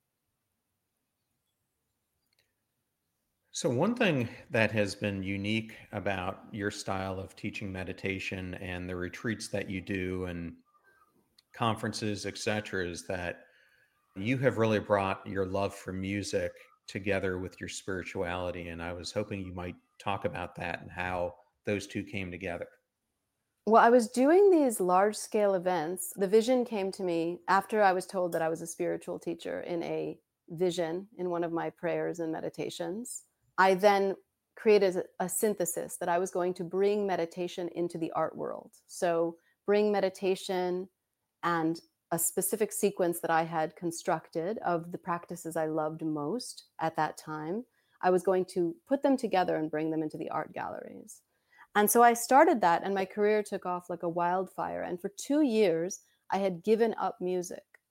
So one thing that has been unique about your style of teaching meditation and the retreats that you do and conferences, etc., is that you have really brought your love for music together with your spirituality. And I was hoping you might talk about that and how those two came together. Well, I was doing these large scale events. The vision came to me after I was told that I was a spiritual teacher in a vision in one of my prayers and meditations. I then created a synthesis that I was going to bring meditation into the art world. So bring meditation and a specific sequence that I had constructed of the practices I loved most at that time. I was going to put them together and bring them into the art galleries. And so I started that, and my career took off like a wildfire. And for 2 years, I had given up music.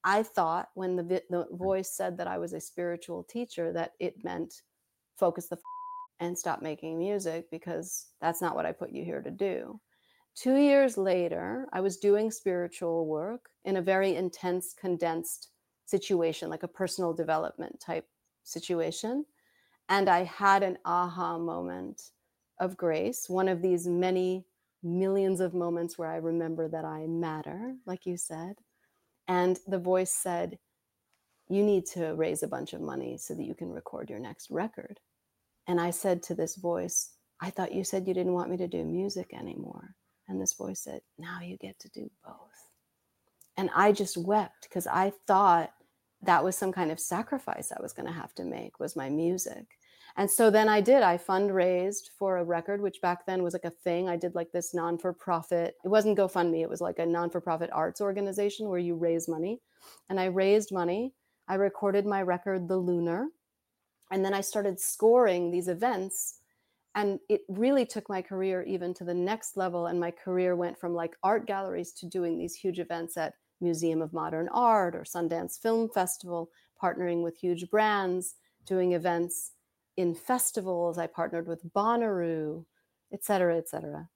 I thought when the voice said that I was a spiritual teacher, that it meant focus the and stop making music, because that's not what I put you here to do. 2 years later, I was doing spiritual work in a very intense, condensed situation, like a personal development type situation. And I had an aha moment of grace, one of these many millions of moments where I remember that I matter, like you said. And the voice said, you need to raise a bunch of money so that you can record your next record. And I said to this voice, I thought you said you didn't want me to do music anymore. And this voice said, now you get to do both. And I just wept, because I thought that was some kind of sacrifice I was going to have to make, was my music. And so then I fundraised for a record, which back then was like a thing. I did like this non-for-profit, it wasn't GoFundMe, it was like a non-for-profit arts organization where you raise money. And I raised money. I recorded my record, The Lunar. And then I started scoring these events. And it really took my career even to the next level. And my career went from like art galleries to doing these huge events at Museum of Modern Art or Sundance Film Festival, partnering with huge brands, doing events in festivals. I partnered with Bonnaroo, et cetera, et cetera.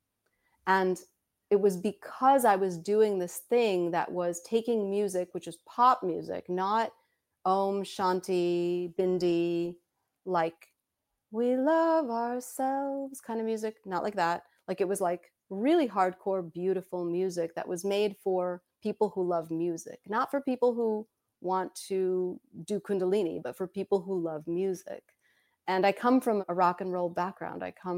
And it was because I was doing this thing that was taking music, which is pop music, not Om Shanti, Bindi, like we love ourselves kind of music, not like that. Like it was like really hardcore, beautiful music that was made for people who love music, not for people who want to do Kundalini, but for people who love music. And I come from a rock and roll background.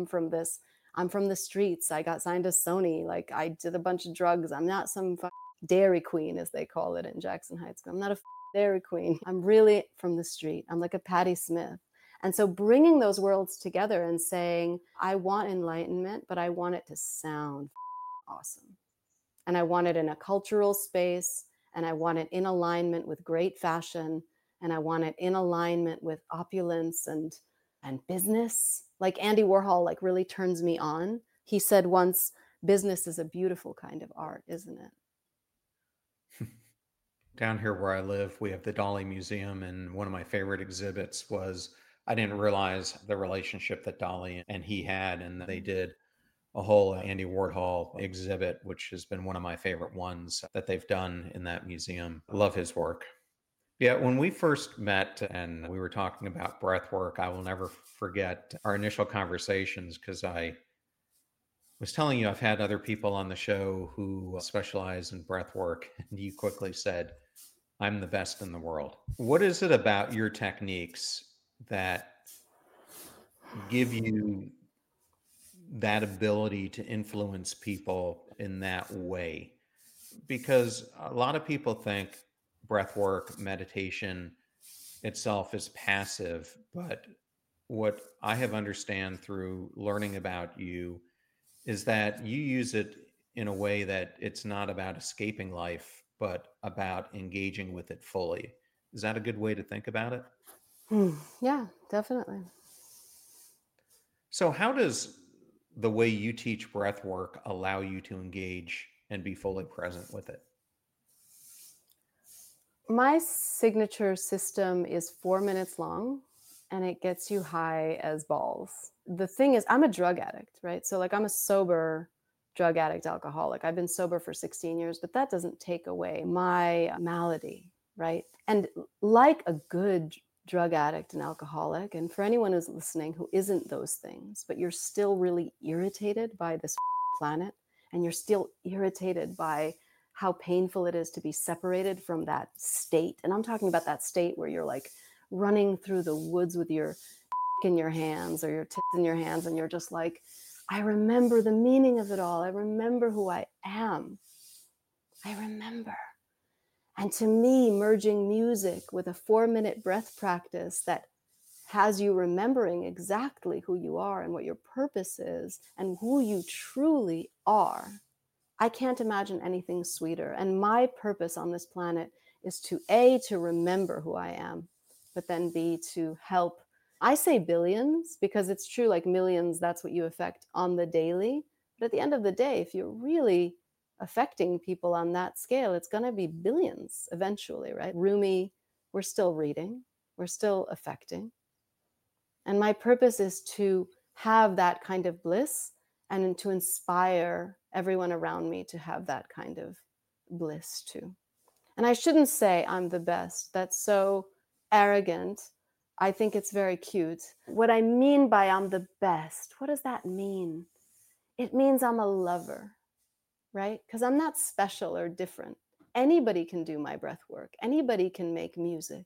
I'm from the streets. I got signed to Sony. Like I did a bunch of drugs. I'm not some Dairy Queen, as they call it in Jackson Heights. I'm not a Dairy Queen. I'm really from the street. I'm like a Patti Smith. And so bringing those worlds together and saying, I want enlightenment, but I want it to sound awesome. And I want it in a cultural space, and I want it in alignment with great fashion, and I want it in alignment with opulence and business. Like Andy Warhol like really turns me on. He said once, business is a beautiful kind of art, isn't it? Down here where I live, we have the Dali Museum, and one of my favorite exhibits was, I didn't realize the relationship that Dali and he had, and they did a whole Andy Warhol exhibit, which has been one of my favorite ones that they've done in that museum. Love his work. Yeah, when we first met and we were talking about breath work, I will never forget our initial conversations, because I was telling you I've had other people on the show who specialize in breath work, and you quickly said, I'm the best in the world. What is it about your techniques that give you that ability to influence people in that way? Because a lot of people think breath work, meditation itself is passive, but what I have understand through learning about you is that you use it in a way that it's not about escaping life, but about engaging with it fully. Is that a good way to think about it? Yeah, definitely. So how does the way you teach breath work allow you to engage and be fully present with it? My signature system is 4 minutes long, and it gets you high as balls. The thing is, I'm a drug addict, right? So like I'm a sober drug addict, alcoholic. I've been sober for 16 years, but that doesn't take away my malady, right? And like a good drug addict and alcoholic, and for anyone who's listening who isn't those things, but you're still really irritated by this planet, and you're still irritated by how painful it is to be separated from that state. And I'm talking about that state where you're like running through the woods with your in your hands or your tits in your hands, and you're just like, I remember the meaning of it all. I remember who I am. I remember. And to me, merging music with a 4-minute breath practice that has you remembering exactly who you are and what your purpose is and who you truly are, I can't imagine anything sweeter. And my purpose on this planet is to A, to remember who I am, but then B, to help. I say billions because it's true, like millions, that's what you affect on the daily. But at the end of the day, if you're really affecting people on that scale, it's going to be billions eventually, right? Rumi, we're still reading, we're still affecting. And my purpose is to have that kind of bliss and to inspire everyone around me to have that kind of bliss too. And I shouldn't say I'm the best. That's so arrogant. I think it's very cute. What I mean by I'm the best, what does that mean? It means I'm a lover, right? Because I'm not special or different. Anybody can do my breath work. Anybody can make music.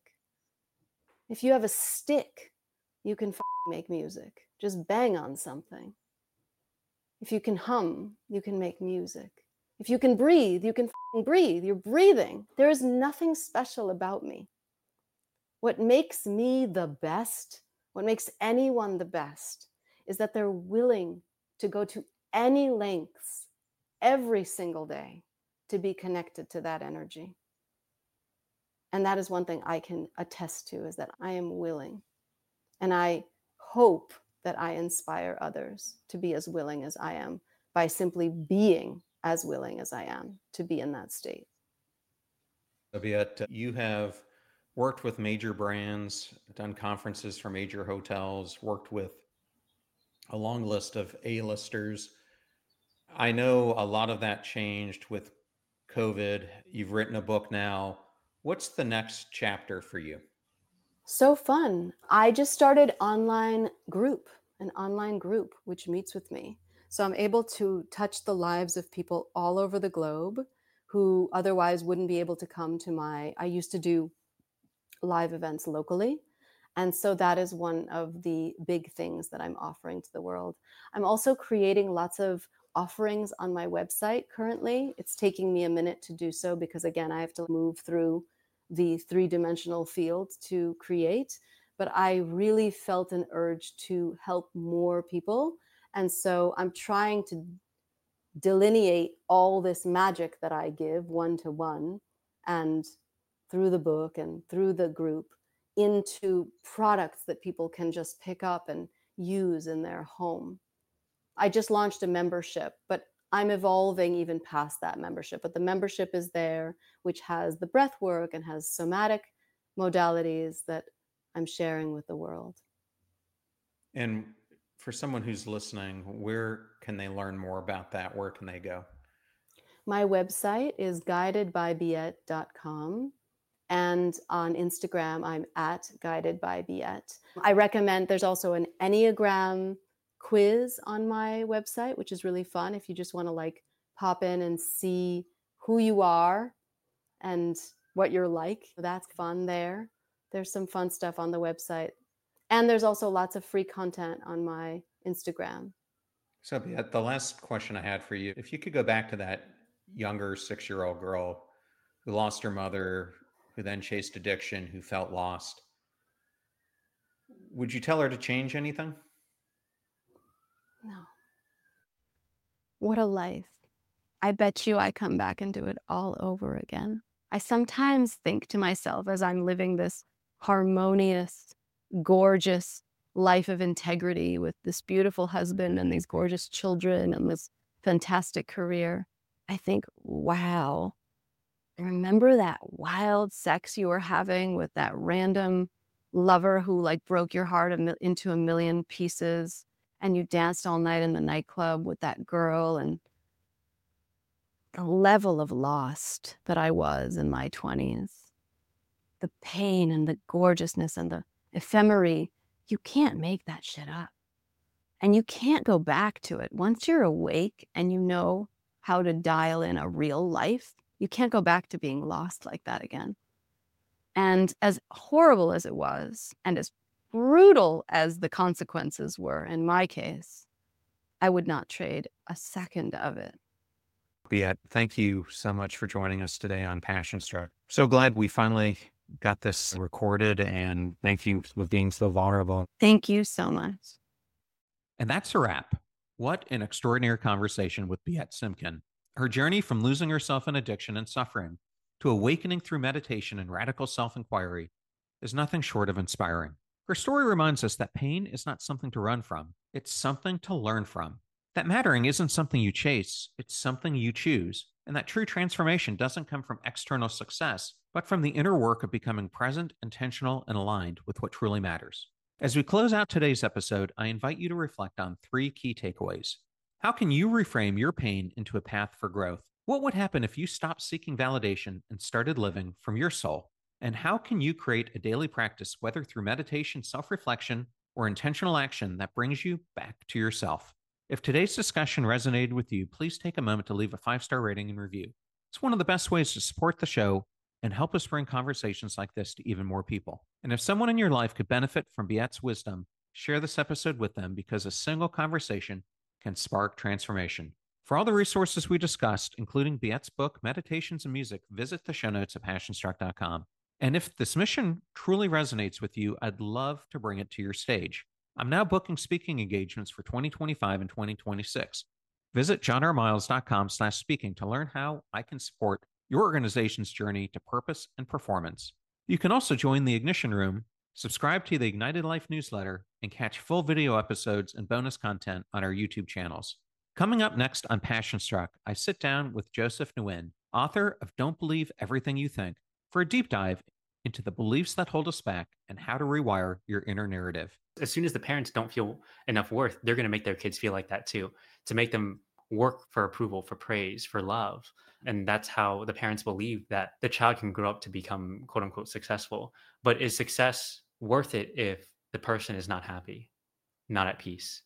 If you have a stick, you can make music. Just bang on something. If you can hum, you can make music. If you can breathe, you can breathe. You're breathing. There is nothing special about me. What makes me the best, what makes anyone the best, is that they're willing to go to any lengths every single day to be connected to that energy. And that is one thing I can attest to, is that I am willing. And I hope that I inspire others to be as willing as I am by simply being as willing as I am to be in that state. Viet, you have worked with major brands, done conferences for major hotels, worked with a long list of A-listers. I know a lot of that changed with COVID. You've written a book now. What's the next chapter for you? So fun. I just started an online group which meets with me. So I'm able to touch the lives of people all over the globe who otherwise wouldn't be able to come to I used to do live events locally. And so that is one of the big things that I'm offering to the world. I'm also creating lots of offerings on my website currently. It's taking me a minute to do so because, again, I have to move through the three-dimensional field to create. But I really felt an urge to help more people. And so I'm trying to delineate all this magic that I give one-to-one and through the book and through the group into products that people can just pick up and use in their home. I just launched a membership, but I'm evolving even past that membership. But the membership is there, which has the breath work and has somatic modalities that I'm sharing with the world. And for someone who's listening, where can they learn more about that? Where can they go? My website is guidedbybiet.com. And on Instagram, I'm at guidedbybiet. I recommend, there's also an Enneagram quiz on my website, which is really fun if you just want to pop in and see who you are and what you're like. That's fun there. There's some fun stuff on the website. And there's also lots of free content on my Instagram. So the last question I had for you, if you could go back to that younger 6-year-old girl who lost her mother, who then chased addiction, who felt lost, would you tell her to change anything? No. What a life. I bet you I come back and do it all over again. I sometimes think to myself as I'm living this harmonious, gorgeous life of integrity with this beautiful husband and these gorgeous children and this fantastic career, I think, wow, remember that wild sex you were having with that random lover who broke your heart into a million pieces, and you danced all night in the nightclub with that girl, and the level of lost that I was in my 20s, the pain and the gorgeousness and the ephemery, you can't make that shit up. And you can't go back to it. Once you're awake and you know how to dial in a real life, you can't go back to being lost like that again. And as horrible as it was, and as brutal as the consequences were in my case, I would not trade a second of it. Viet, thank you so much for joining us today on Passion Struck. So glad we finally got this recorded, and thank you for being so vulnerable. Thank you so much. And that's a wrap. What an extraordinary conversation with Viet Simkin. Her journey from losing herself in addiction and suffering to awakening through meditation and radical self-inquiry is nothing short of inspiring. Her story reminds us that pain is not something to run from. It's something to learn from. That mattering isn't something you chase, it's something you choose. And that true transformation doesn't come from external success, but from the inner work of becoming present, intentional, and aligned with what truly matters. As we close out today's episode, I invite you to reflect on 3 key takeaways. How can you reframe your pain into a path for growth? What would happen if you stopped seeking validation and started living from your soul? And how can you create a daily practice, whether through meditation, self-reflection, or intentional action, that brings you back to yourself? If today's discussion resonated with you, please take a moment to leave a 5-star rating and review. It's one of the best ways to support the show and help us bring conversations like this to even more people. And if someone in your life could benefit from Biet's wisdom, share this episode with them, because a single conversation can spark transformation. For all the resources we discussed, including Biet's book, Meditations and Music, visit the show notes at passionstruck.com. And if this mission truly resonates with you, I'd love to bring it to your stage. I'm now booking speaking engagements for 2025 and 2026. Visit johnrmiles.com/speaking to learn how I can support your organization's journey to purpose and performance. You can also join the Ignition Room, subscribe to the Ignited Life newsletter, and catch full video episodes and bonus content on our YouTube channels. Coming up next on Passion Struck, I sit down with Joseph Nguyen, author of Don't Believe Everything You Think, for a deep dive into the beliefs that hold us back and how to rewire your inner narrative. As soon as the parents don't feel enough worth, they're going to make their kids feel like that too, to make them work for approval, for praise, for love. And that's how the parents believe that the child can grow up to become quote unquote successful. But is success worth it if the person is not happy, not at peace?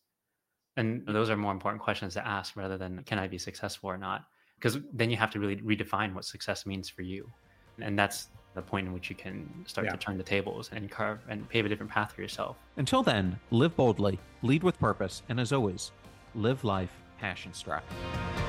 And those are more important questions to ask rather than can I be successful or not? Because then you have to really redefine what success means for you. And that's the point in which you can start to turn the tables and carve and pave a different path for yourself. Until then, live boldly, lead with purpose, and as always, live life passion struck.